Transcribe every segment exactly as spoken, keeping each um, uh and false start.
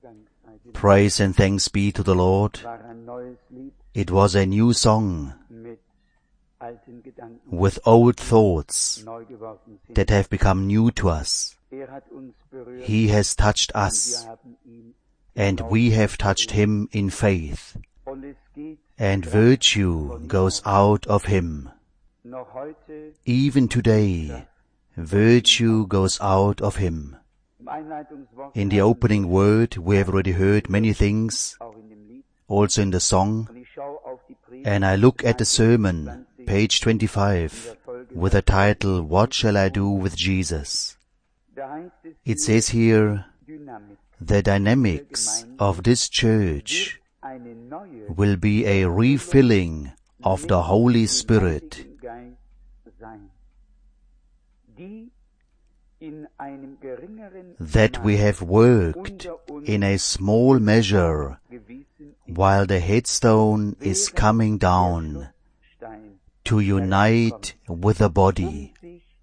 Praise and thanks be to the Lord. It was a new song with old thoughts that have become new to us. He has touched us, and we have touched Him in faith, and virtue goes out of Him. Even today, virtue goes out of Him. In the opening word, we have already heard many things, also in the song, and I look at the sermon, page twenty-five, with the title, What Shall I Do with Jesus? It says here, the dynamics of this church will be a refilling of the Holy Spirit, that we have worked in a small measure while the headstone is coming down to unite with the body.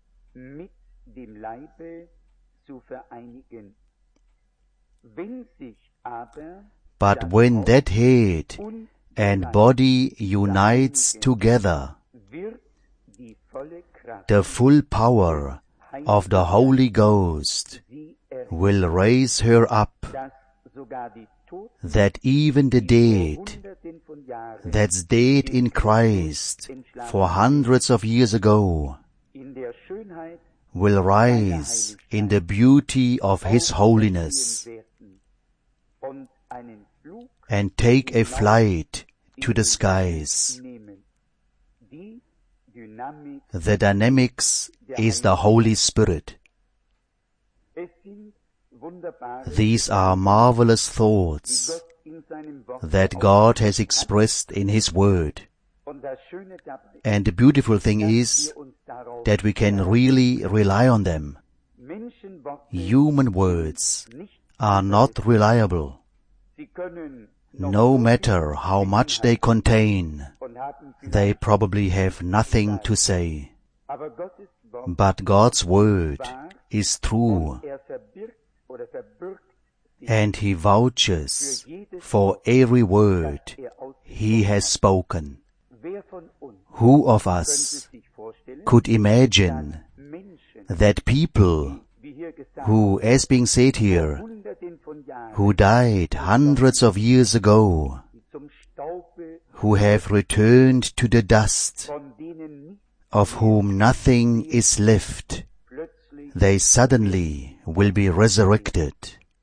But when that head and body unites together, the full power of the Holy Ghost will raise her up, that even the dead, that's dead in Christ for hundreds of years ago, will rise in the beauty of His holiness and take a flight to the skies. The dynamics is the Holy Spirit. These are marvelous thoughts that God has expressed in His Word. And the beautiful thing is that we can really rely on them. Human words are not reliable, no matter how much they contain. They probably have nothing to say. But God's Word is true, and He vouches for every word He has spoken. Who of us could imagine that people who, as being said here, who died hundreds of years ago, who have returned to the dust, of whom nothing is left, they suddenly will be resurrected,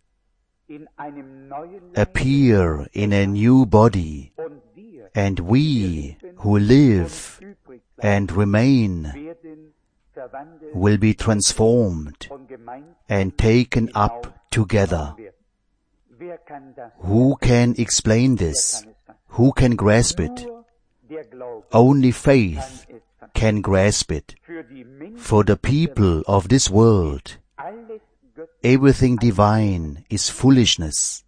appear in a new body, and we who live and remain will be transformed and taken up together. Who can explain this? Who can grasp it? Only faith can grasp it. For the people of this world, everything divine is foolishness.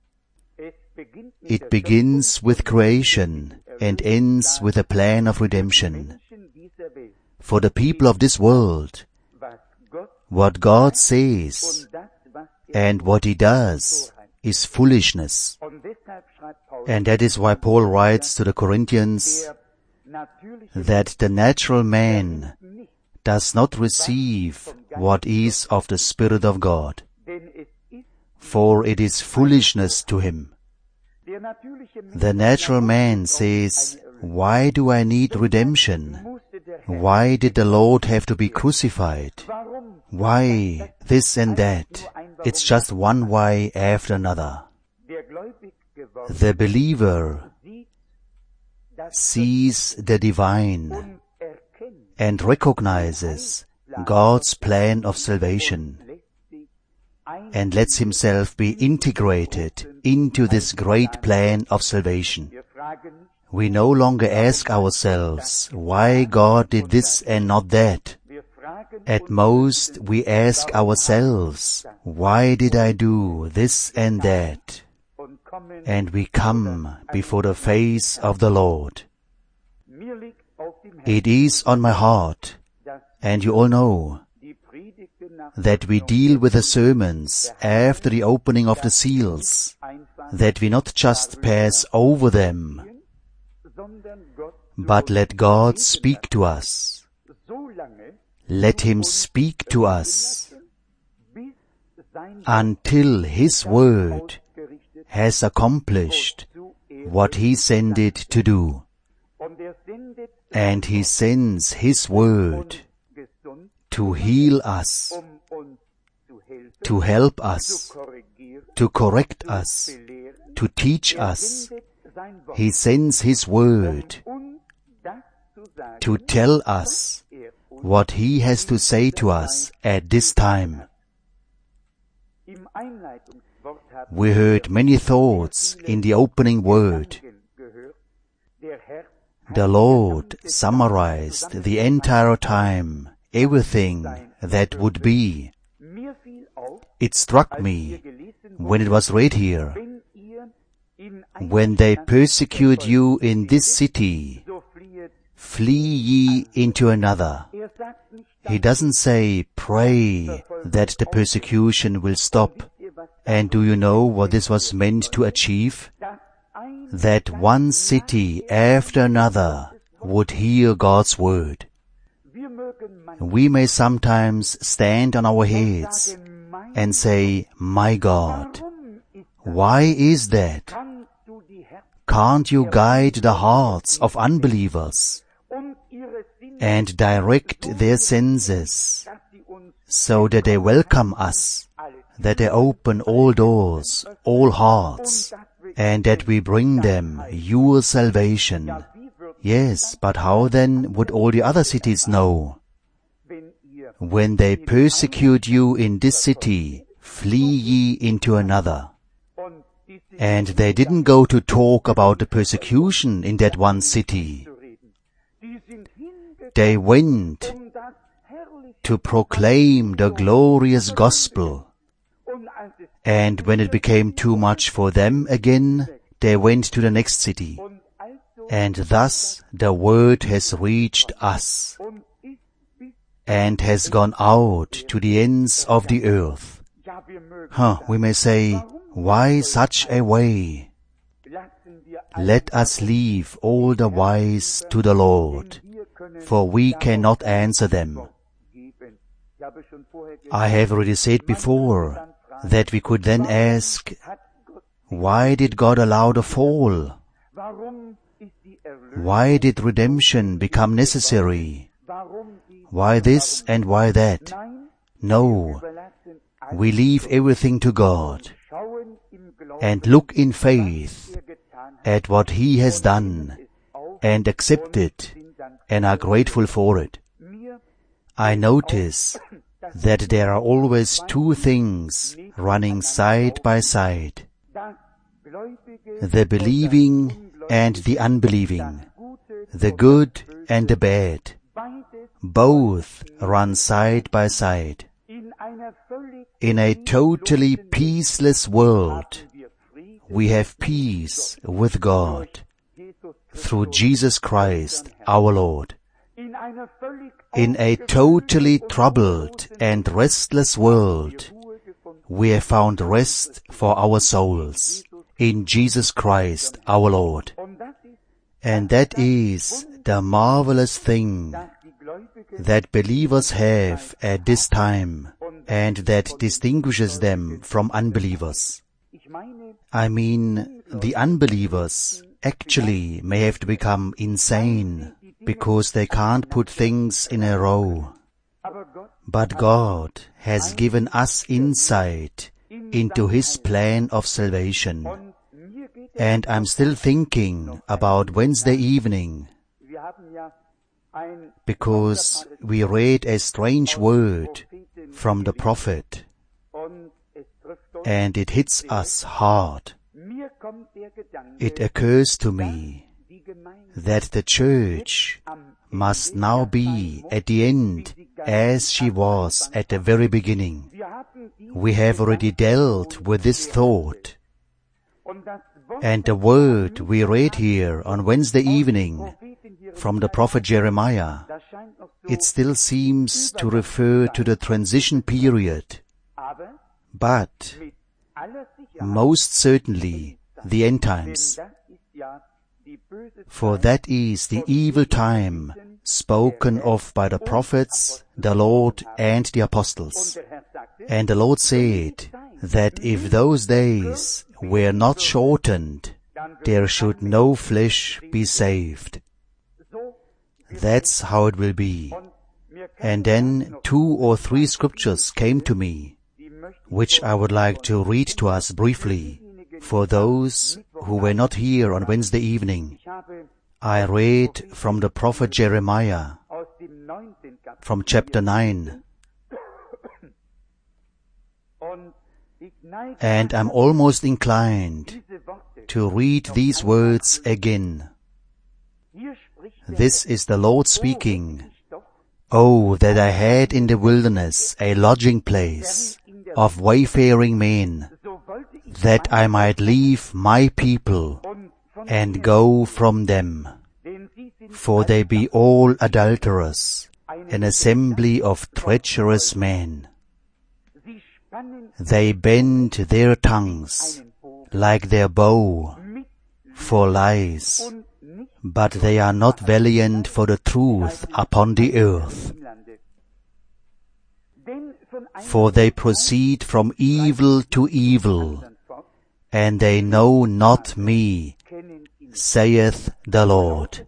It begins with creation and ends with a plan of redemption. For the people of this world, what God says and what He does is foolishness. And that is why Paul writes to the Corinthians that the natural man does not receive what is of the Spirit of God, for it is foolishness to him. The natural man says, why do I need redemption? Why did the Lord have to be crucified? Why this and that? It's just one why after another. The believer sees the divine and recognizes God's plan of salvation and lets himself be integrated into this great plan of salvation. We no longer ask ourselves why God did this and not that. At most, we ask ourselves, why did I do this and that? And we come before the face of the Lord. It is on my heart, and you all know that we deal with the sermons after the opening of the seals, that we not just pass over them, but let God speak to us. Let Him speak to us until His word has accomplished what He sent it to do. And He sends His word to heal us, to help us, to correct us, to teach us. He sends His word to tell us what He has to say to us at this time. We heard many thoughts in the opening word. The Lord summarized the entire time, everything that would be. It struck me when it was read here, when they persecute you in this city, flee ye into another. He doesn't say, pray that the persecution will stop. And do you know what this was meant to achieve? That one city after another would hear God's word. We may sometimes stand on our heads and say, my God, why is that? Can't you guide the hearts of unbelievers and direct their senses so that they welcome us, that they open all doors, all hearts, and that we bring them your salvation? Yes, but how then would all the other cities know? When they persecute you in this city, flee ye into another. And they didn't go to talk about the persecution in that one city. They went to proclaim the glorious gospel. And when it became too much for them again, they went to the next city. And thus the word has reached us and has gone out to the ends of the earth. Huh, we may say, why such a way? Let us leave all the whys to the Lord, for we cannot answer them. I have already said before that we could then ask, why did God allow the fall? Why did redemption become necessary? Why this and why that? No, we leave everything to God and look in faith at what He has done and accept it and are grateful for it. I notice that there are always two things running side by side: the believing and the unbelieving, the good and the bad. Both run side by side. In a totally peaceless world, we have peace with God through Jesus Christ our Lord. In a totally troubled and restless world, we have found rest for our souls in Jesus Christ our Lord. And that is the marvelous thing that believers have at this time, and that distinguishes them from unbelievers. I mean, the unbelievers actually may have to become insane because they can't put things in a row. But God has given us insight into His plan of salvation. And I'm still thinking about Wednesday evening, because we read a strange word from the prophet, and it hits us hard. It occurs to me that the church must now be at the end as she was at the very beginning. We have already dealt with this thought. And the word we read here on Wednesday evening from the prophet Jeremiah it still seems to refer to the transition period, but most certainly the end times, for that is the evil time spoken of by the prophets, the Lord, and the apostles. And the Lord said that if those days were not shortened, there should no flesh be saved. That's how it will be. And then two or three scriptures came to me, which I would like to read to us briefly, for those who were not here on Wednesday evening. I read from the prophet Jeremiah, from chapter nine. And I'm almost inclined to read these words again. This is the Lord speaking. Oh, that I had in the wilderness a lodging place of wayfaring men, that I might leave my people and go from them. For they be all adulterous, an assembly of treacherous men. They bend their tongues like their bow for lies, but they are not valiant for the truth upon the earth. For they proceed from evil to evil, and they know not me, saith the Lord.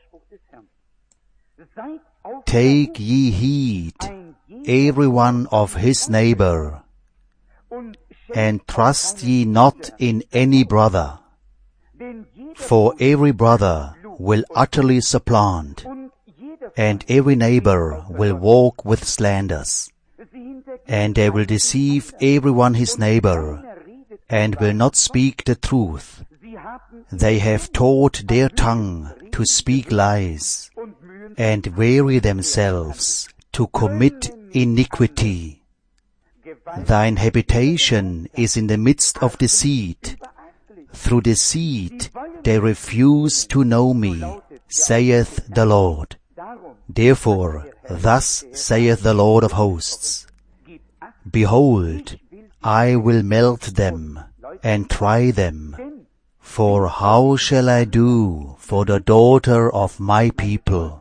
Take ye heed, every one of his neighbor, and trust ye not in any brother, for every brother will utterly supplant, and every neighbor will walk with slanders, and they will deceive every one his neighbor, and will not speak the truth. They have taught their tongue to speak lies, and weary themselves to commit iniquity. Thine habitation is in the midst of deceit. Through deceit they refuse to know me, saith the Lord. Therefore, thus saith the Lord of hosts, Behold, I will melt them and try them. For how shall I do for the daughter of my people?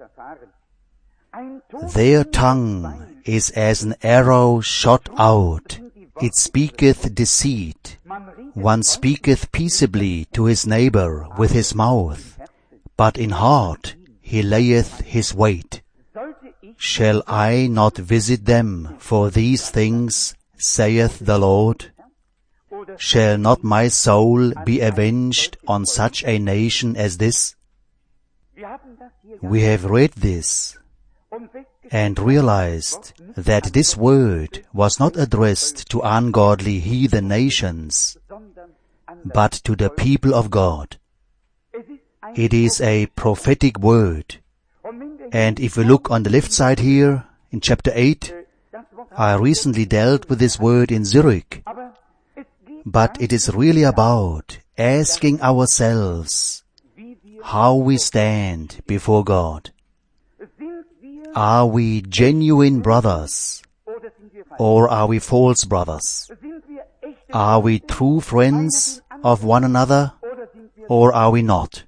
Their tongue is as an arrow shot out. It speaketh deceit. One speaketh peaceably to his neighbor with his mouth, but in heart he layeth his wait. Shall I not visit them for these things, saith the Lord? Shall not my soul be avenged on such a nation as this? We have read this and realized that this word was not addressed to ungodly heathen nations, but to the people of God. It is a prophetic word. And if we look on the left side here, in chapter eight, I recently dealt with this word in Zurich. But it is really about asking ourselves how we stand before God. Are we genuine brothers, or are we false brothers? Are we true friends of one another, or are we not?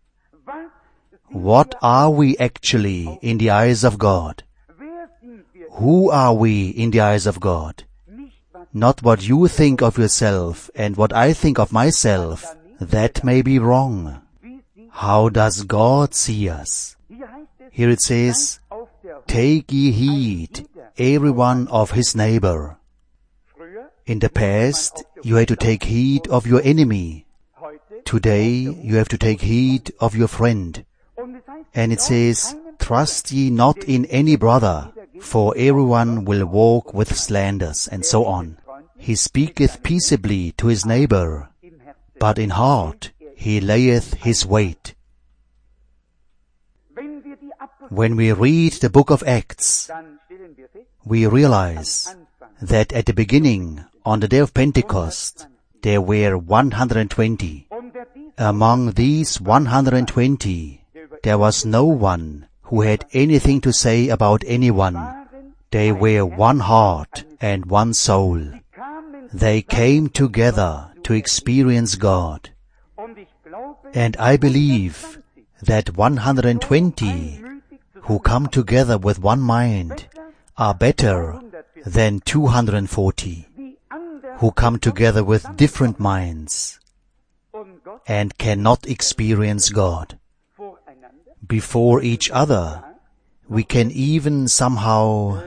What are we actually in the eyes of God? Who are we in the eyes of God? Not what you think of yourself and what I think of myself. That may be wrong. How does God see us? Here it says, Take ye heed, every one of his neighbor. In the past, you had to take heed of your enemy. Today, you have to take heed of your friend. And it says, Trust ye not in any brother, for everyone will walk with slanders, and so on. He speaketh peaceably to his neighbor, but in heart he layeth his wait. When we read the book of Acts, we realize that at the beginning, on the day of Pentecost, there were one hundred twenty. Among these one hundred twenty, there was no one who had anything to say about anyone. They were one heart and one soul. They came together to experience God. And I believe that one hundred twenty who come together with one mind are better than two hundred forty who come together with different minds and cannot experience God. Before each other, we can even somehow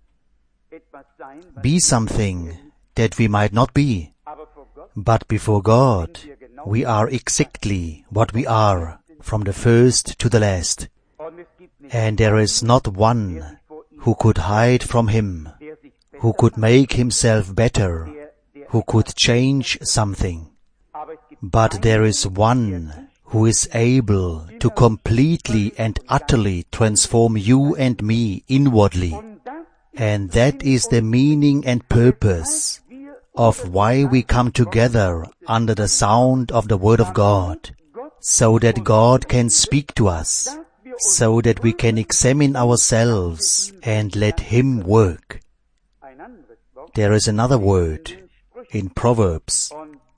be something that we might not be. But before God, we are exactly what we are, from the first to the last. And there is not one who could hide from Him, who could make himself better, who could change something. But there is one who is able to completely and utterly transform you and me inwardly. And that is the meaning and purpose of why we come together under the sound of the Word of God, so that God can speak to us, so that we can examine ourselves and let Him work. There is another word in Proverbs,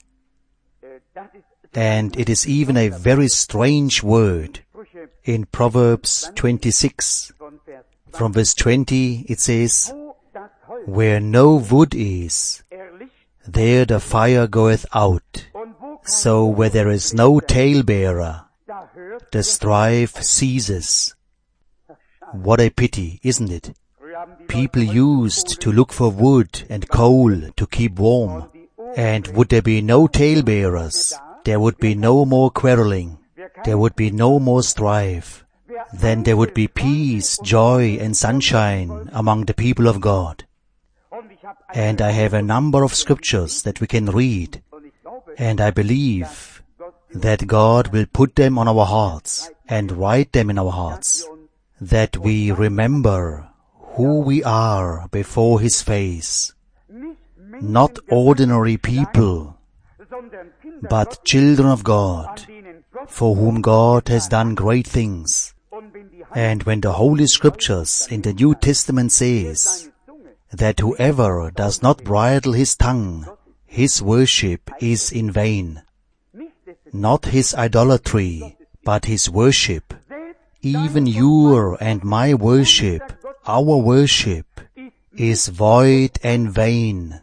and it is even a very strange word. In Proverbs twenty-six, from verse twenty, it says, "Where no wood is, there the fire goeth out. So where there is no talebearer, the strife ceases." What a pity, isn't it? People used to look for wood and coal to keep warm. And would there be no talebearers, there would be no more quarreling. There would be no more strife. Then there would be peace, joy, and sunshine among the people of God. And I have a number of scriptures that we can read, and I believe that God will put them on our hearts and write them in our hearts, that we remember who we are before His face. Not ordinary people, but children of God, for whom God has done great things. And when the Holy Scriptures in the New Testament says that whoever does not bridle his tongue, his worship is in vain. Not his idolatry, but his worship. Even your and my worship, our worship, is void and vain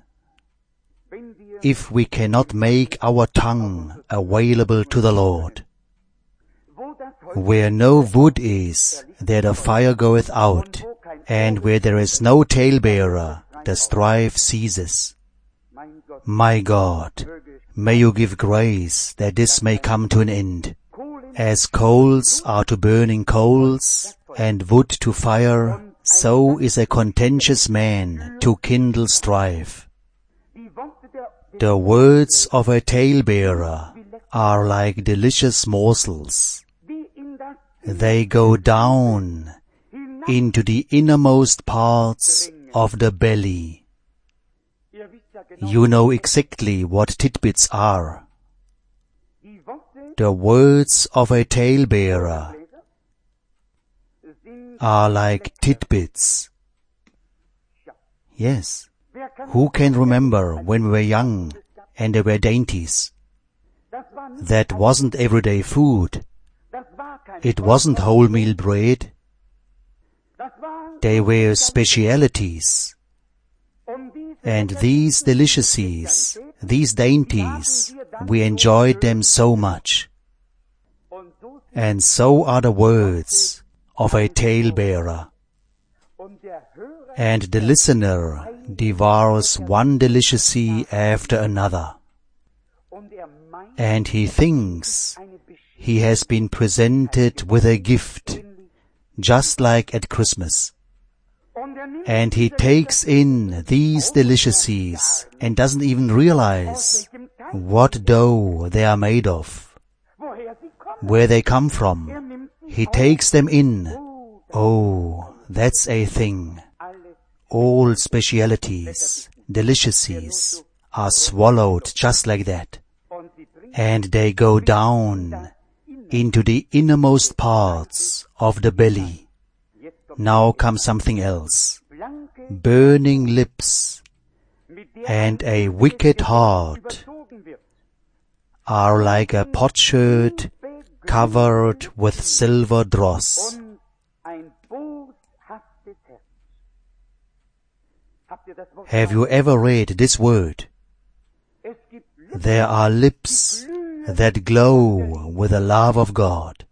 if we cannot make our tongue available to the Lord. Where no wood is, there the fire goeth out, and where there is no talebearer, the strife ceases. My God, may you give grace that this may come to an end. As coals are to burning coals, and wood to fire, so is a contentious man to kindle strife. The words of a talebearer are like delicious morsels. They go down into the innermost parts of the belly. You know exactly what titbits are. The words of a talebearer are like titbits. Yes. Who can remember when we were young and there were dainties? That wasn't everyday food. It wasn't wholemeal bread. They were specialities. And these delicacies, these dainties, we enjoyed them so much. And so are the words of a talebearer. And the listener devours one delicacy after another. And he thinks he has been presented with a gift, just like at Christmas. And he takes in these delicacies and doesn't even realize what dough they are made of, where they come from. He takes them in. Oh, that's a thing. All specialities, delicacies, are swallowed just like that. And they go down into the innermost parts of the belly. Now comes something else. Burning lips and a wicked heart are like a potsherd covered with silver dross. Have you ever read this word? There are lips that glow with the love of God.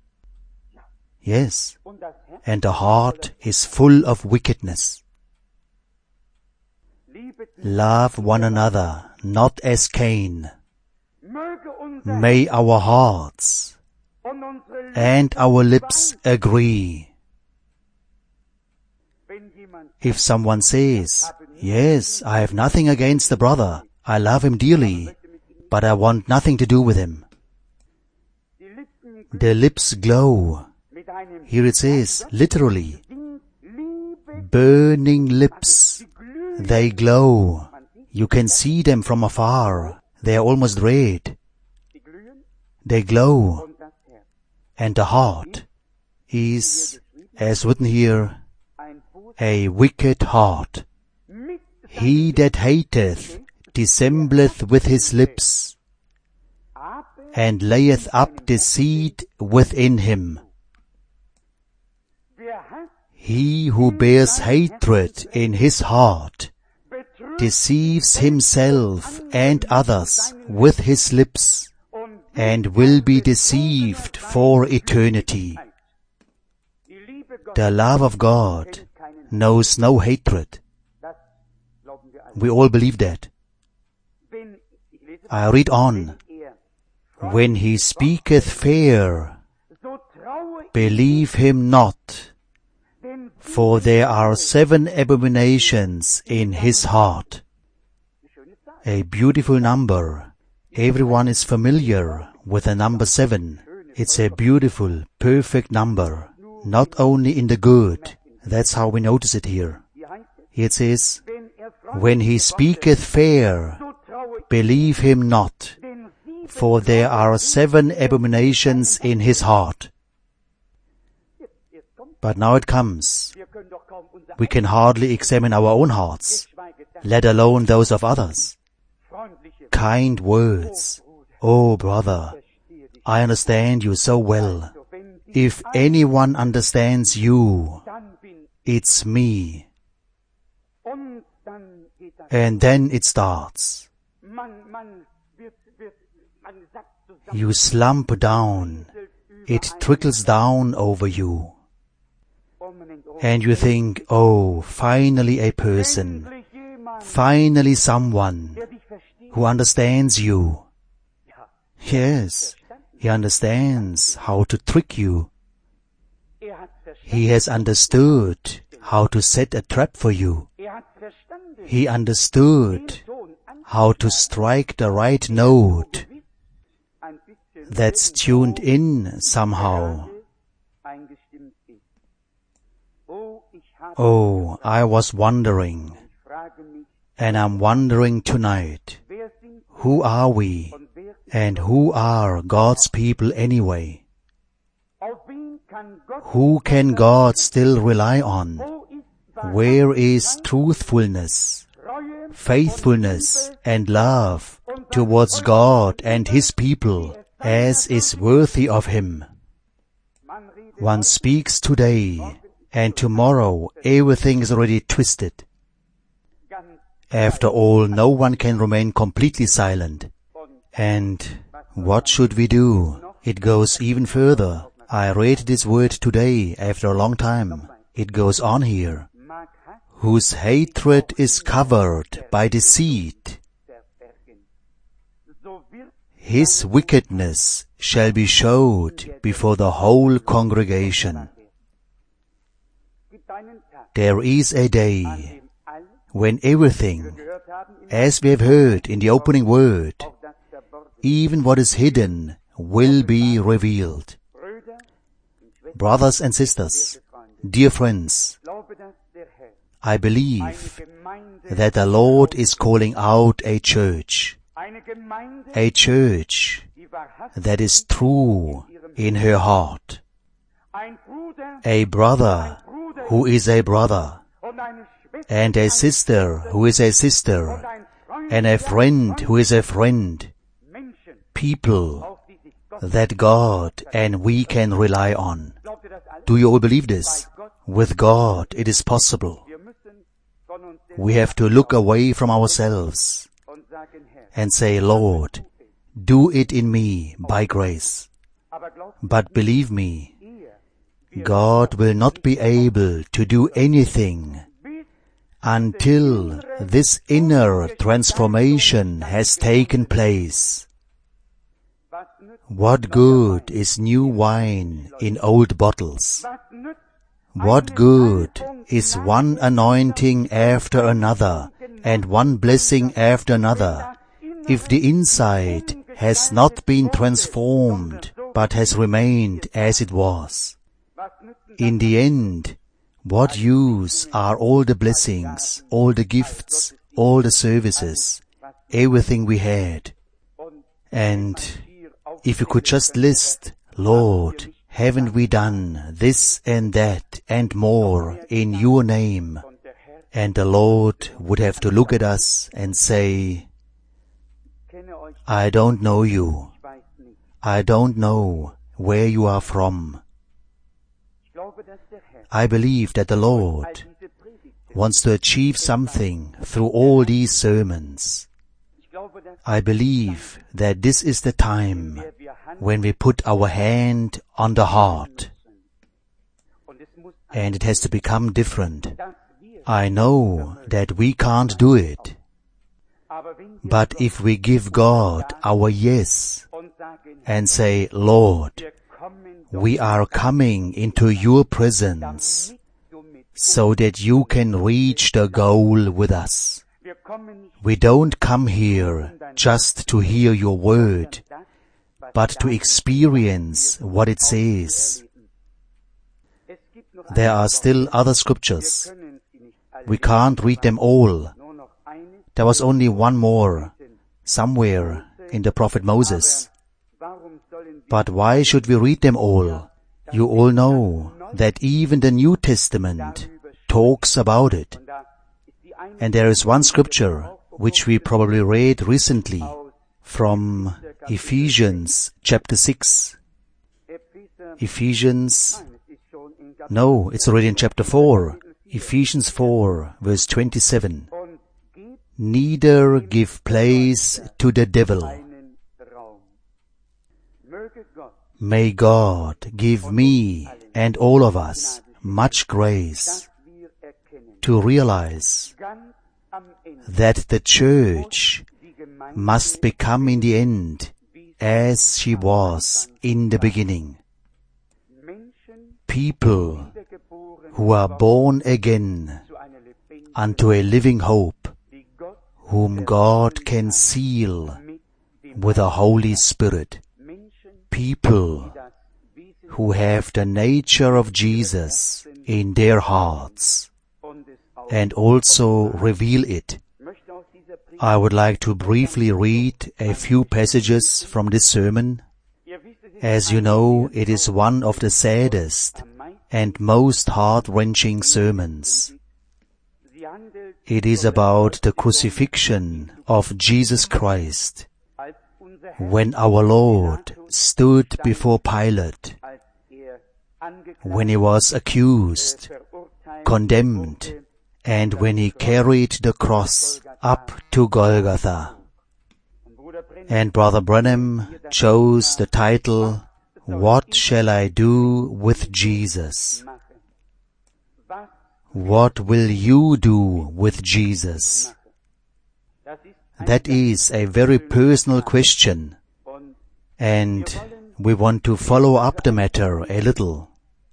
Yes, and the heart is full of wickedness. Love one another, not as Cain. May our hearts and our lips agree. If someone says, yes, I have nothing against the brother, I love him dearly, but I want nothing to do with him. The lips glow. Here it says, literally, burning lips, they glow. You can see them from afar. They are almost red. They glow. And the heart is, as written here, a wicked heart. He that hateth dissembleth with his lips, and layeth up deceit within him. He who bears hatred in his heart deceives himself and others with his lips, and will be deceived for eternity. The love of God knows no hatred. We all believe that. I read on. When he speaketh fair, believe him not, for there are seven abominations in his heart. A beautiful number. Everyone is familiar with the number seven. It's a beautiful, perfect number. Not only in the good. That's how we notice it here. Here it says, when he speaketh fair, believe him not, for there are seven abominations in his heart. But now it comes. We can hardly examine our own hearts, let alone those of others. Kind words. Oh, brother, I understand you so well. If anyone understands you, it's me. And then it starts. You slump down. It trickles down over you. And you think, oh, finally a person, finally someone who understands you. Yes, he understands how to trick you. He has understood how to set a trap for you. He understood how to strike the right note that's tuned in somehow. Oh, I was wondering, and I'm wondering tonight, who are we, and who are God's people anyway? Who can God still rely on? Where is truthfulness, faithfulness, and love towards God and His people, as is worthy of Him? One speaks today, and tomorrow everything is already twisted. After all, no one can remain completely silent. And what should we do? It goes even further. I read this word today after a long time. It goes on here. Whose hatred is covered by deceit, his wickedness shall be showed before the whole congregation. There is a day when everything, as we have heard in the opening word, even what is hidden will be revealed. Brothers and sisters, dear friends, I believe that the Lord is calling out a church, a church that is true in her heart, a brother who is a brother, and a sister who is a sister, and a friend who is a friend. People that God and we can rely on. Do you all believe this? With God it is possible. We have to look away from ourselves and say, Lord, do it in me by grace. But believe me, God will not be able to do anything until this inner transformation has taken place. What good is new wine in old bottles? What good is one anointing after another and one blessing after another if the inside has not been transformed but has remained as it was? In the end, what use are all the blessings, all the gifts, all the services, everything we had? And if you could just list, Lord, haven't we done this and that and more in your name? And the Lord would have to look at us and say, I don't know you. I don't know where you are from. I believe that the Lord wants to achieve something through all these sermons. I believe that this is the time when we put our hand on the heart. And it has to become different. I know that we can't do it. But if we give God our yes and say, Lord, we are coming into your presence so that you can reach the goal with us. We don't come here just to hear your word, but to experience what it says. There are still other scriptures. We can't read them all. There was only one more, somewhere in the prophet Moses. But why should we read them all? You all know that even the New Testament talks about it. And there is one scripture which we probably read recently from Ephesians chapter six. Ephesians, no, it's already in chapter four. Ephesians four, verse twenty-seven. Neither give place to the devil. May God give me and all of us much grace to realize that the church must become in the end as she was in the beginning. People who are born again unto a living hope, whom God can seal with the Holy Spirit. People who have the nature of Jesus in their hearts and also reveal it. I would like to briefly read a few passages from this sermon. As you know, it is one of the saddest and most heart-wrenching sermons. It is about the crucifixion of Jesus Christ, when our Lord stood before Pilate, when he was accused, condemned, and when he carried the cross up to Golgotha. And Brother Branham chose the title, What Shall I Do with Jesus? What will you do with Jesus? That is a very personal question, and we want to follow up the matter a little.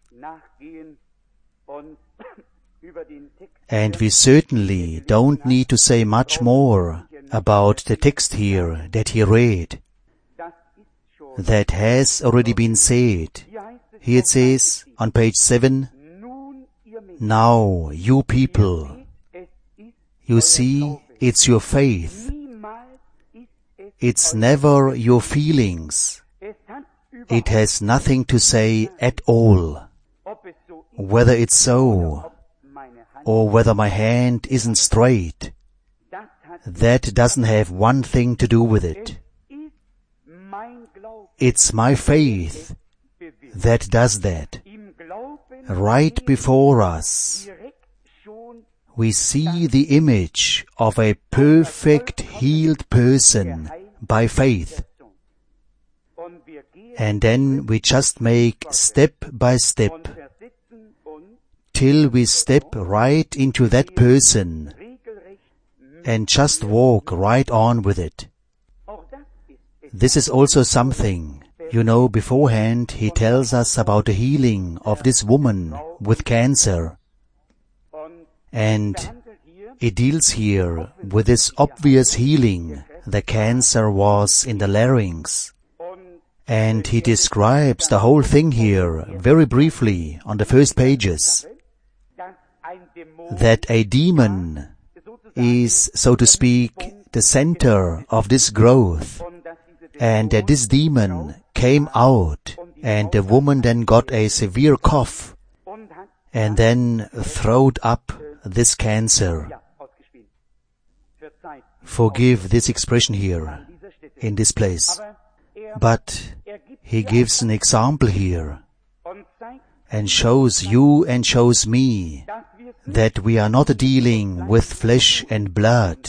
And we certainly don't need to say much more about the text here that he read. That has already been said. Here it says on page seven, Now, you people, you see, it's your faith. It's never your feelings. It has nothing to say at all. whether it's so, or whether my hand isn't straight, that doesn't have one thing to do with it. It's my faith that does that. Right before us, we see the image of a perfect healed person by faith. And then we just make step by step till we step right into that person and just walk right on with it. This is also something. You know, beforehand he tells us about the healing of this woman with cancer. And it deals here with this obvious healing. The cancer was in the larynx. And he describes the whole thing here very briefly on the first pages. That a demon is, so to speak, the center of this growth. And that this demon came out, and the woman then got a severe cough, and then throwed up this cancer. Forgive this expression here, in this place. But he gives an example here, and shows you and shows me that we are not dealing with flesh and blood,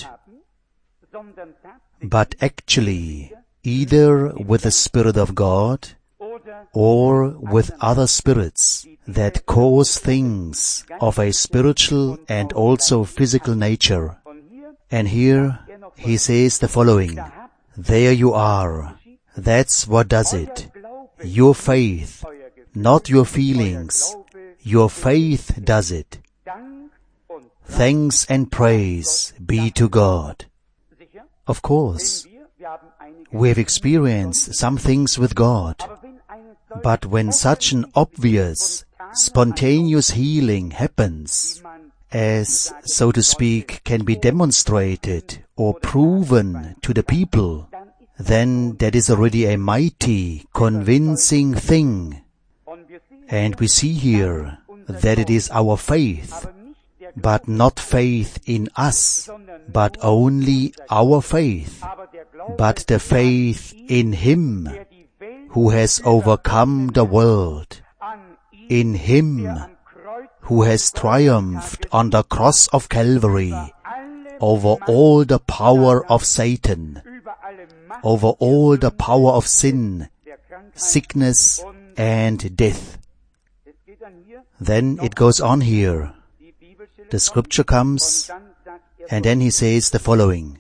but actually either with the Spirit of God or with other spirits that cause things of a spiritual and also physical nature. And here he says the following: there you are. That's what does it. Your faith, not your feelings. Your faith does it. Thanks and praise be to God. Of course, we have experienced some things with God, but when such an obvious, spontaneous healing happens, as, so to speak, can be demonstrated or proven to the people, then that is already a mighty, convincing thing. And we see here that it is our faith, but not faith in us, but only our faith, but the faith in Him who has overcome the world, in Him who has triumphed on the cross of Calvary over all the power of Satan, over all the power of sin, sickness and death. Then it goes on here. The scripture comes, and then he says the following.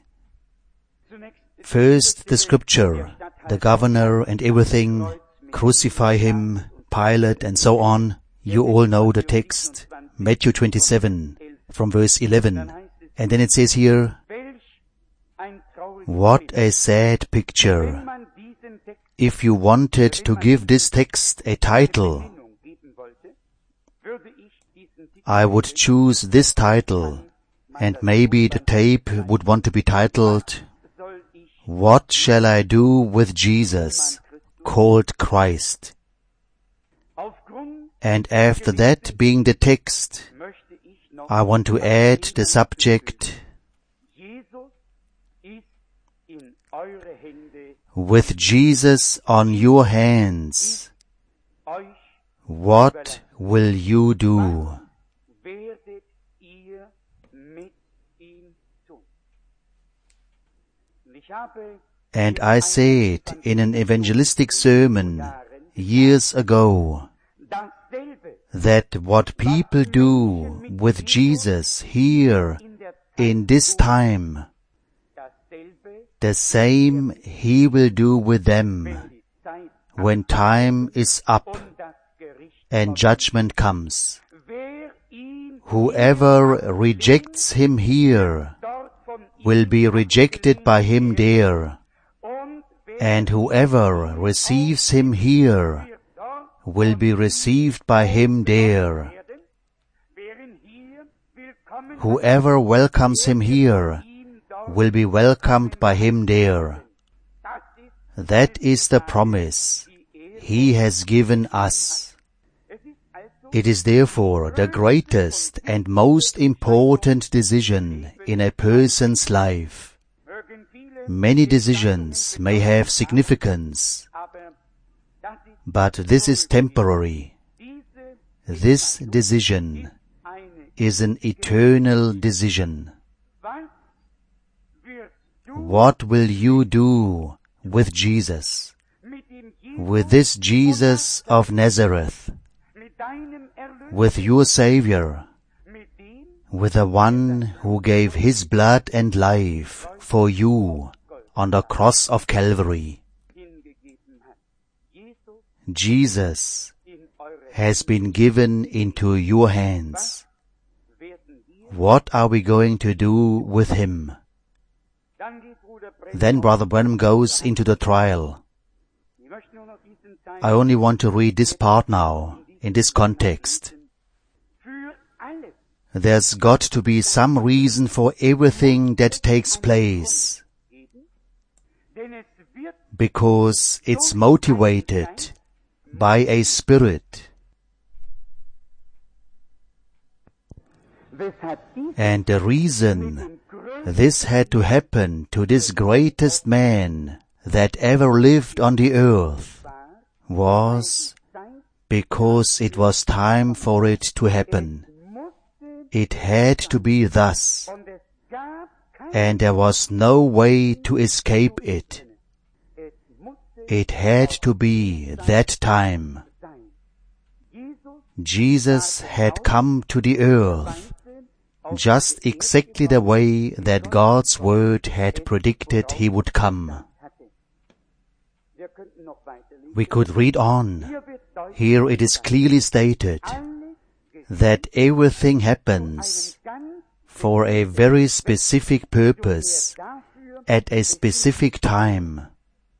First, the scripture, the governor and everything, crucify him, Pilate and so on. You all know the text, Matthew twenty-seven, from verse eleven. And then it says here, what a sad picture. If you wanted to give this text a title, I would choose this title, and maybe the tape would want to be titled, What Shall I Do with Jesus, called Christ? And after that being the text, I want to add the subject, with Jesus on your hands, what will you do? And I said in an evangelistic sermon years ago that what people do with Jesus here in this time, the same He will do with them when time is up and judgment comes. Whoever rejects Him here will be rejected by Him there, and whoever receives Him here will be received by Him there. Whoever welcomes Him here will be welcomed by Him there. That is the promise He has given us. It is therefore the greatest and most important decision in a person's life. Many decisions may have significance, but this is temporary. This decision is an eternal decision. What will you do with Jesus? With this Jesus of Nazareth? With your Savior? With the one who gave His blood and life for you on the cross of Calvary? Jesus has been given into your hands. What are we going to do with Him? Then Brother Branham goes into the trial. I only want to read this part now, in this context. There's got to be some reason for everything that takes place, because it's motivated by a spirit. And the reason this had to happen to this greatest man that ever lived on the earth was because it was time for it to happen. It had to be thus, and there was no way to escape it. It had to be that time. Jesus had come to the earth just exactly the way that God's Word had predicted He would come. We could read on. Here it is clearly stated that everything happens for a very specific purpose at a specific time.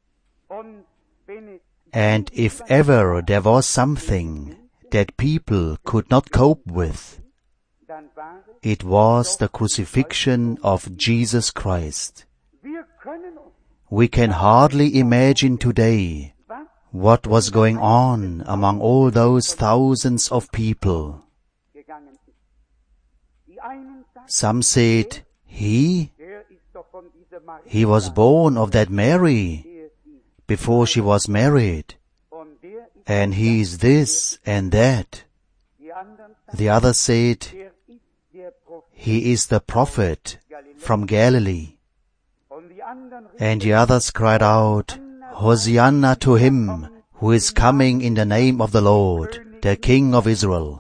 And if ever there was something that people could not cope with, it was the crucifixion of Jesus Christ. We can hardly imagine today what was going on among all those thousands of people. Some said, He? He was born of that Mary before she was married, and he is this and that. The others said, He is the prophet from Galilee. And the others cried out, Hosanna to Him who is coming in the name of the Lord, the King of Israel.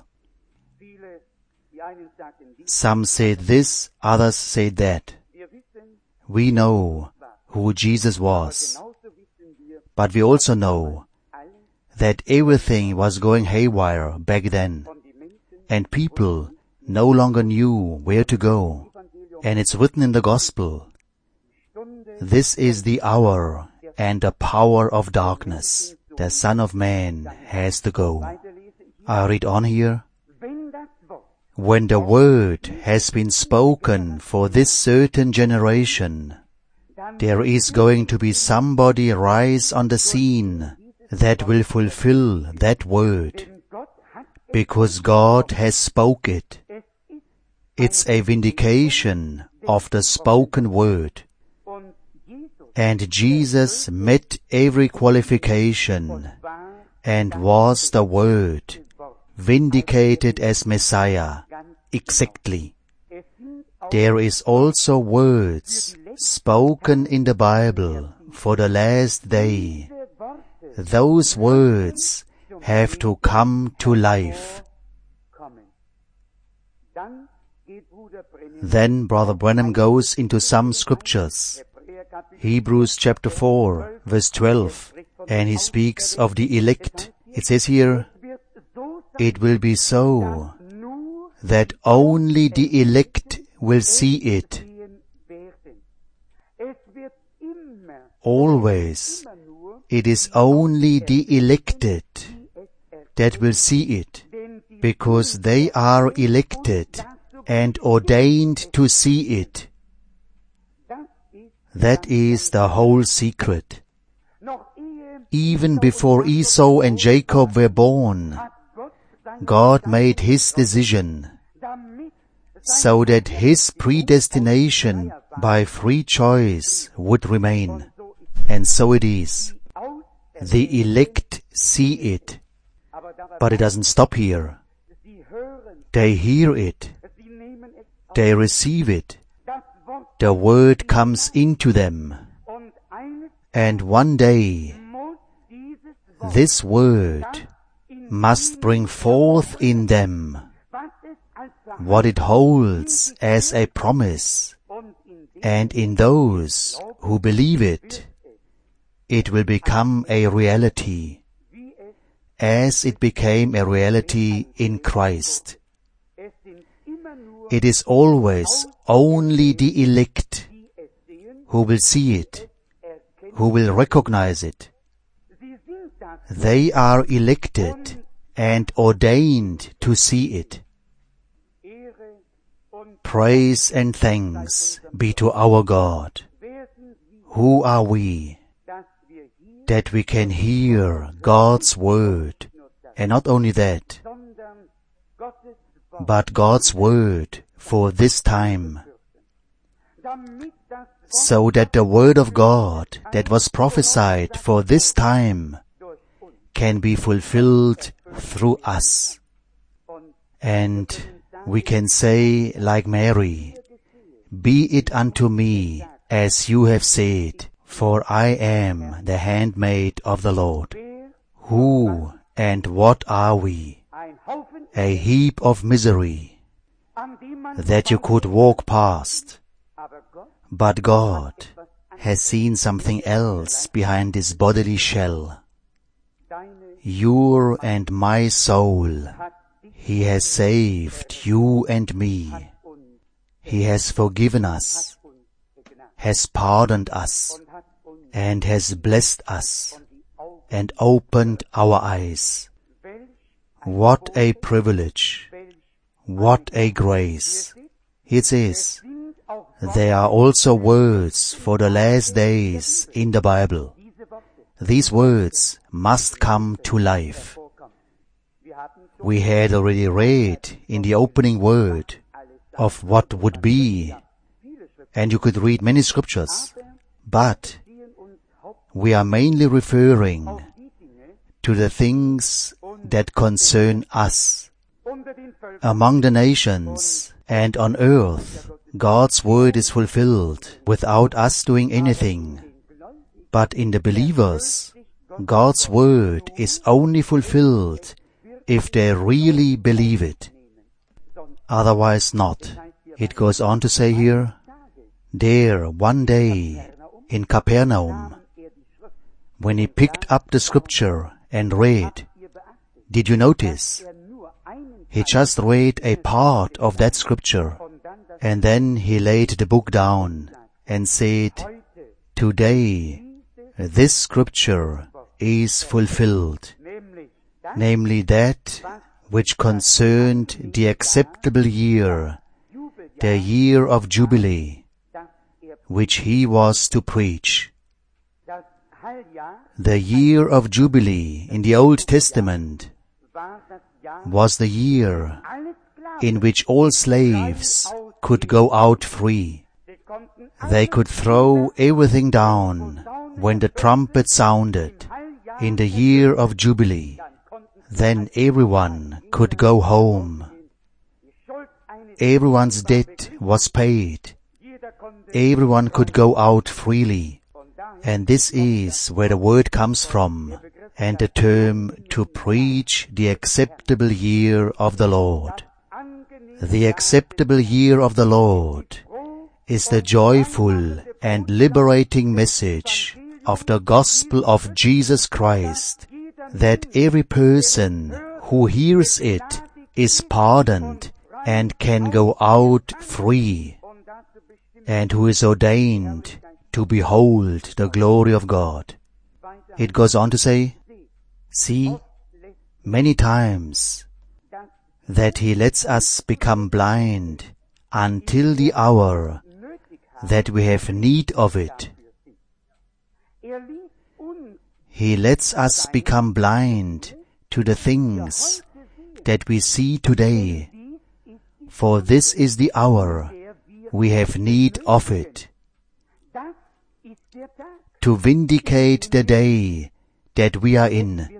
Some said this, others said that. We know who Jesus was, but we also know that everything was going haywire back then, and people no longer knew where to go. And it's written in the Gospel, this is the hour and the power of darkness. The Son of Man has to go. I read on here. When the word has been spoken for this certain generation, there is going to be somebody rise on the scene that will fulfill that word, because God has spoke it. It's a vindication of the spoken word. And Jesus met every qualification and was the Word, vindicated as Messiah, exactly. There is also words spoken in the Bible for the last day. Those words have to come to life. Then Brother Branham goes into some scriptures. Hebrews chapter four, verse twelve, and he speaks of the elect. It says here, it will be so that only the elect will see it. Always, it is only the elected that will see it, because they are elected and ordained to see it. That is the whole secret. Even before Esau and Jacob were born, God made His decision so that His predestination by free choice would remain. And so it is. The elect see it, but it doesn't stop here. They hear it. They receive it. The word comes into them. And one day, this word must bring forth in them what it holds as a promise. And in those who believe it, it will become a reality, as it became a reality in Christ. It is always only the elect who will see it, who will recognize it. They are elected and ordained to see it. Praise and thanks be to our God. Who are we that we can hear God's word, and not only that, but God's word for this time, so that the word of God that was prophesied for this time can be fulfilled through us. And we can say like Mary, "Be it unto me as you have said, for I am the handmaid of the Lord." Who and what are we? A heap of misery that you could walk past. But God has seen something else behind this bodily shell. Your and my soul, He has saved you and me. He has forgiven us, has pardoned us, and has blessed us, and opened our eyes. What a privilege! What a grace! It says, there are also words for the last days in the Bible. These words must come to life. We had already read in the opening word of what would be, and you could read many scriptures, but we are mainly referring to the things that concern us. Among the nations and on earth, God's word is fulfilled without us doing anything. But in the believers, God's word is only fulfilled if they really believe it. Otherwise not. It goes on to say here, there one day in Capernaum, when he picked up the scripture and read, did you notice? He just read a part of that scripture, and then he laid the book down and said, today this scripture is fulfilled, namely that which concerned the acceptable year, the year of Jubilee, which he was to preach. The year of Jubilee in the Old Testament was the year in which all slaves could go out free. They could throw everything down when the trumpet sounded in the year of Jubilee. Then everyone could go home. Everyone's debt was paid. Everyone could go out freely. And this is where the word comes from, and the term to preach the acceptable year of the Lord. The acceptable year of the Lord is the joyful and liberating message of the gospel of Jesus Christ, that every person who hears it is pardoned and can go out free, and who is ordained to behold the glory of God. It goes on to say, see, many times that He lets us become blind until the hour that we have need of it. He lets us become blind to the things that we see today, for this is the hour we have need of it, to vindicate the day that we are in.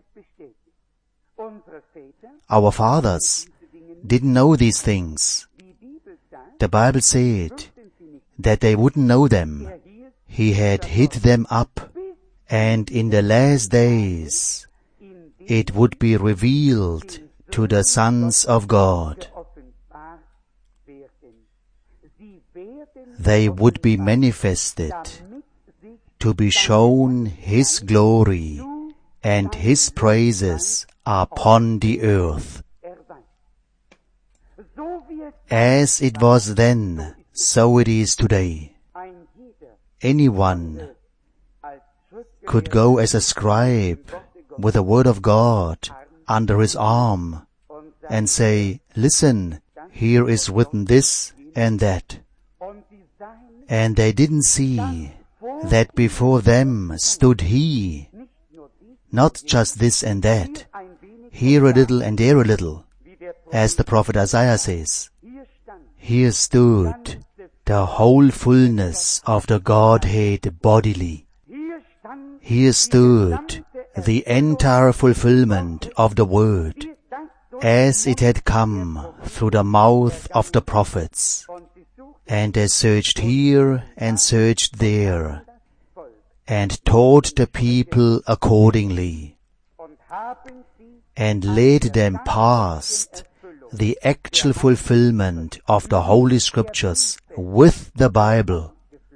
Our fathers didn't know these things. The Bible said that they wouldn't know them. He had hid them up, and in the last days it would be revealed to the sons of God. They would be manifested to be shown His glory and His praises upon the earth. As it was then, so it is today. Anyone could go as a scribe with the Word of God under his arm and say, listen, here is written this and that. And they didn't see that before them stood He, not just this and that, here a little and there a little, as the prophet Isaiah says. Here stood the whole fullness of the Godhead bodily. Here stood the entire fulfillment of the Word, as it had come through the mouth of the prophets. And they searched here and searched there, and taught the people accordingly, and led them past the actual fulfillment of the Holy Scriptures with the Bible.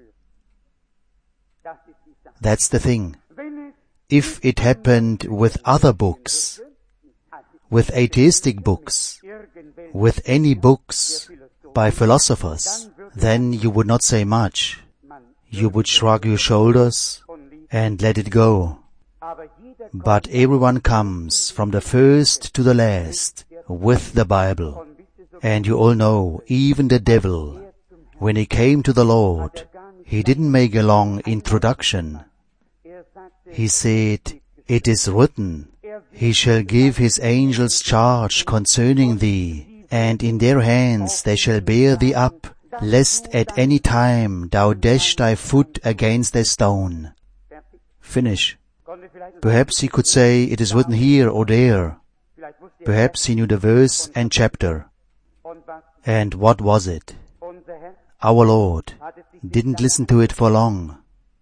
That's the thing. If it happened with other books, with atheistic books, with any books by philosophers, then you would not say much. You would shrug your shoulders and let it go. But everyone comes from the first to the last with the Bible. And you all know, even the devil, when he came to the Lord, he didn't make a long introduction. He said, it is written, He shall give His angels charge concerning thee, and in their hands they shall bear thee up, lest at any time thou dash thy foot against a stone. Finish. Perhaps he could say, it is written here or there. Perhaps he knew the verse and chapter. And what was it? Our Lord didn't listen to it for long.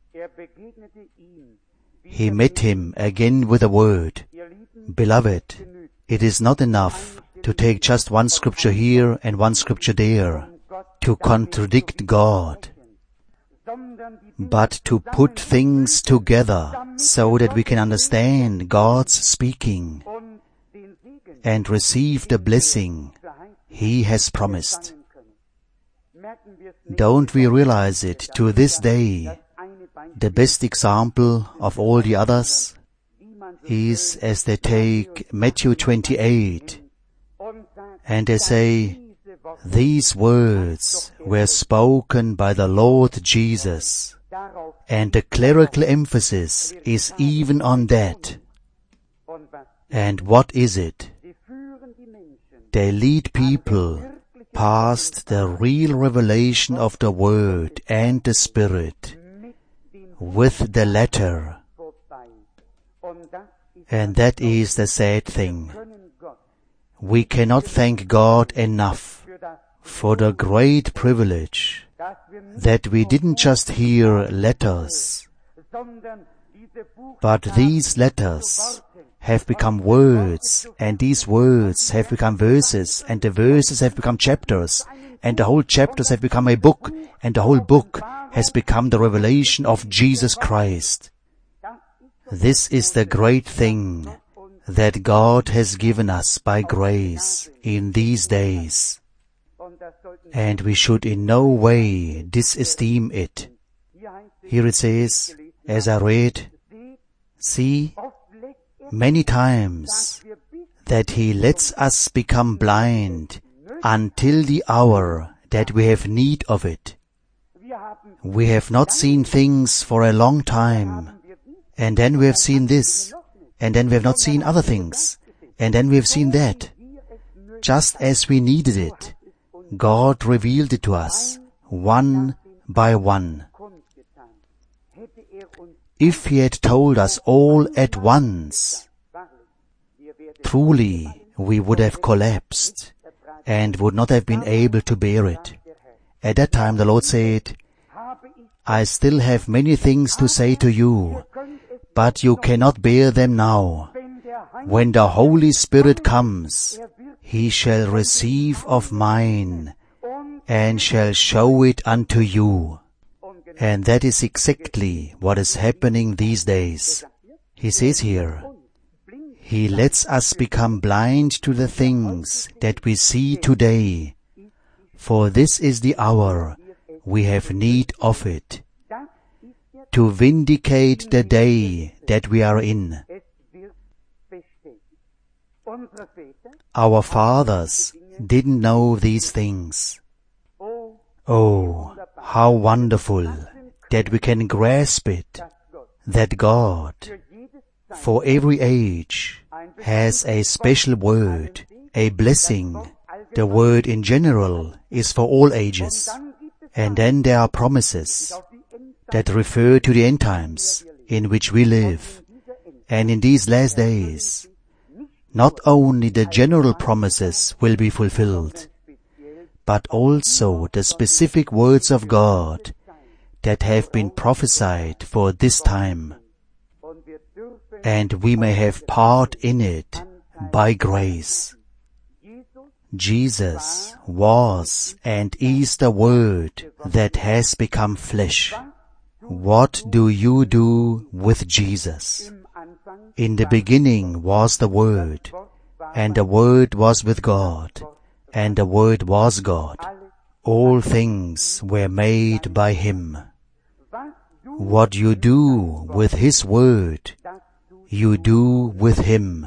He met him again with a word. Beloved, it is not enough to take just one scripture here and one scripture there to contradict God, but to put things together so that we can understand God's speaking and receive the blessing He has promised. Don't we realize it to this day? The best example of all the others is as they take Matthew twenty-eight and they say, these words were spoken by the Lord Jesus, and the clerical emphasis is even on that. And what is it? They lead people past the real revelation of the Word and the Spirit with the letter. And that is the sad thing. We cannot thank God enough for the great privilege that we didn't just hear letters, but these letters have become words, and these words have become verses, and the verses have become chapters, and the whole chapters have become a book, and the whole book has become the revelation of Jesus Christ. This is the great thing that God has given us by grace in these days, and we should in no way disesteem it. Here it says, as I read, see, many times that He lets us become blind until the hour that we have need of it. We have not seen things for a long time, and then we have seen this, and then we have not seen other things, and then we have seen that. just as we needed it, God revealed it to us, one by one. If He had told us all at once, truly we would have collapsed and would not have been able to bear it. At that time the Lord said, I still have many things to say to you, but you cannot bear them now. When the Holy Spirit comes, He shall receive of mine, and shall show it unto you. And that is exactly what is happening these days. He says here, He lets us become blind to the things that we see today, for this is the hour we have need of it, to vindicate the day that we are in. Our fathers didn't know these things. Oh, how wonderful that we can grasp it, that God, for every age, has a special word, a blessing. The word in general is for all ages. And then there are promises that refer to the end times in which we live. And in these last days, not only the general promises will be fulfilled, but also the specific words of God that have been prophesied for this time. And we may have part in it by grace. Jesus was and is the Word that has become flesh. What do you do with Jesus? In the beginning was the Word, and the Word was with God, and the Word was God. All things were made by Him. What you do with His Word, you do with Him.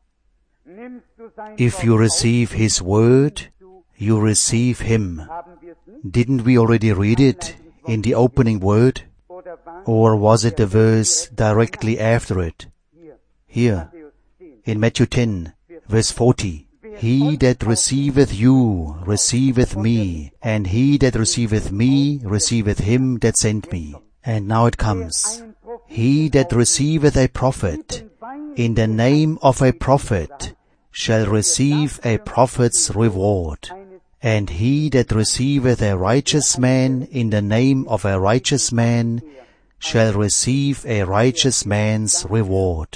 If you receive His Word, you receive Him. Didn't we already read it in the opening word? Or was it the verse directly after it? Here, in Matthew ten, verse forty. He that receiveth you receiveth me, and he that receiveth me receiveth him that sent me. And now it comes. He that receiveth a prophet in the name of a prophet shall receive a prophet's reward. And he that receiveth a righteous man in the name of a righteous man shall receive a righteous man's reward.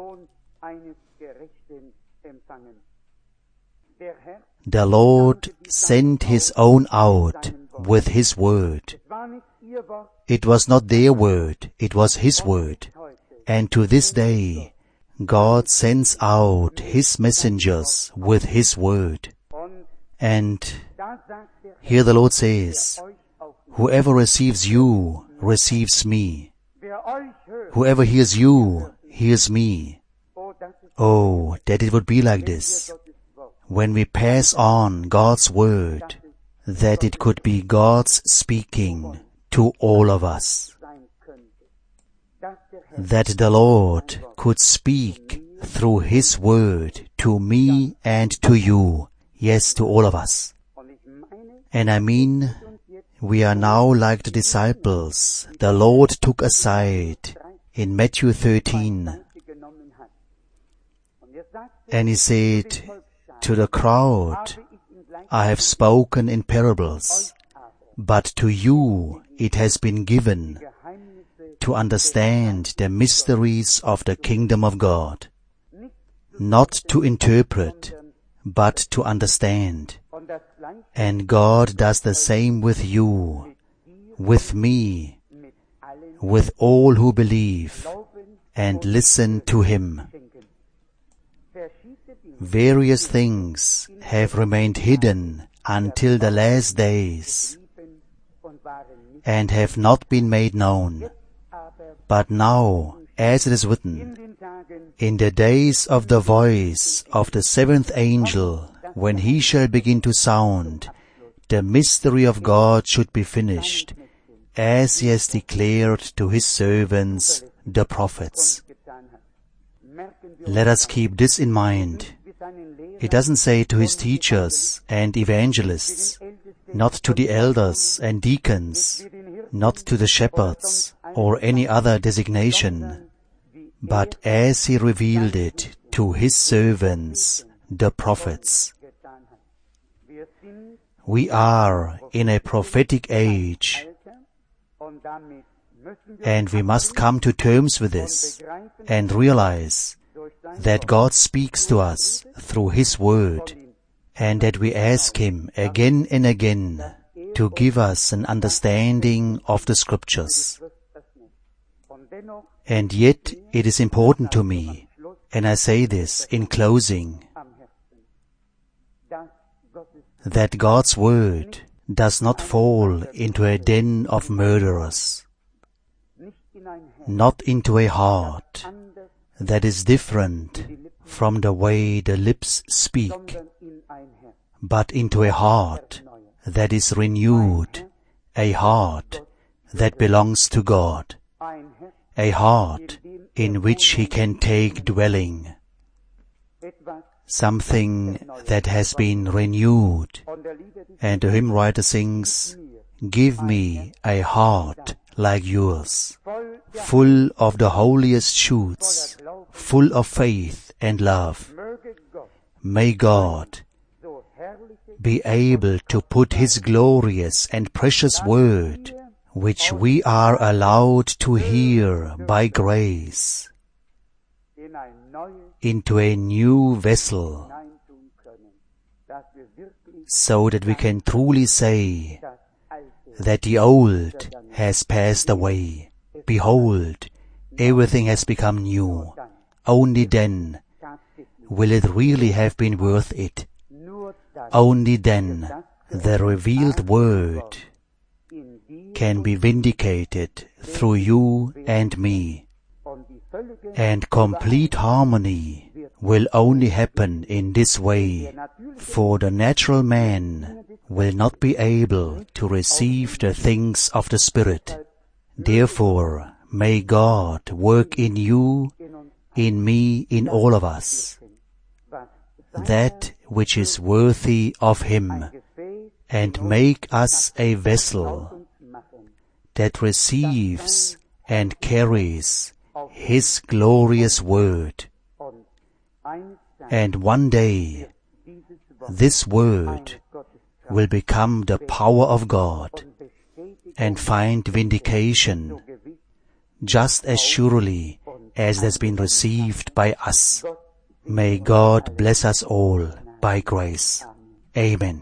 The Lord sent His own out with His word. It was not their word, it was His word. And to this day, God sends out His messengers with His word. And here the Lord says, whoever receives you, receives me. Whoever hears you, hears me. Oh, that it would be like this. When we pass on God's word, that it could be God's speaking to all of us. That the Lord could speak through His word to me and to you, yes, to all of us. And I mean, we are now like the disciples the Lord took aside in Matthew thirteen. And He said to the crowd, I have spoken in parables, but to you it has been given to understand the mysteries of the kingdom of God. Not to interpret, but to understand. And God does the same with you, with me, with all who believe and listen to Him. Various things have remained hidden until the last days and have not been made known. But now, as it is written, in the days of the voice of the seventh angel, when he shall begin to sound, the mystery of God should be finished, as He has declared to His servants, the prophets. Let us keep this in mind. It doesn't say to his teachers and evangelists, not to the elders and deacons, not to the shepherds or any other designation, but as he revealed it to his servants, the prophets. We are in a prophetic age, and we must come to terms with this and realize that God speaks to us through His Word, and that we ask Him again and again to give us an understanding of the Scriptures. And yet it is important to me, and I say this in closing, that God's Word does not fall into a den of murderers, not into a heart that is different from the way the lips speak, but into a heart that is renewed, a heart that belongs to God, a heart in which He can take dwelling, something that has been renewed. And the hymn writer sings, "Give me a heart like yours, full of the holiest shoots, full of faith and love." May God be able to put His glorious and precious Word, which we are allowed to hear by grace, into a new vessel, so that we can truly say that the old has passed away. Behold, everything has become new. Only then will it really have been worth it. Only then the revealed Word can be vindicated through you and me. And complete harmony will only happen in this way, for the natural man will not be able to receive the things of the Spirit. Therefore, may God work in you, in me, in all of us, that which is worthy of Him, and make us a vessel that receives and carries His glorious Word. And one day, this Word will become the power of God and find vindication just as surely as it has been received by us. May God bless us all by grace. Amen.